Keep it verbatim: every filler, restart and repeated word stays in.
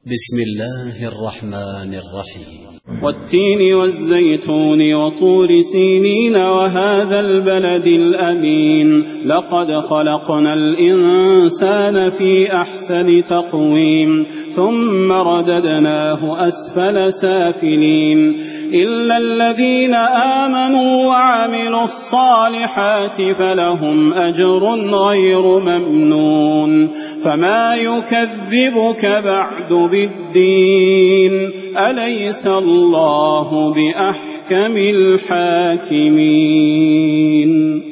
بسم الله الرحمن الرحيم والتين والزيتون وطور سينين وهذا البلد الأمين لقد خلقنا الإنسان في أحسن تقويم ثم رددناه أسفل سافلين إلا الذين آمنوا وعملوا الصالحات فلهم أجر غير ممنون فما يكذبك بعد بالدين أليس الله بأحكم الحاكمين.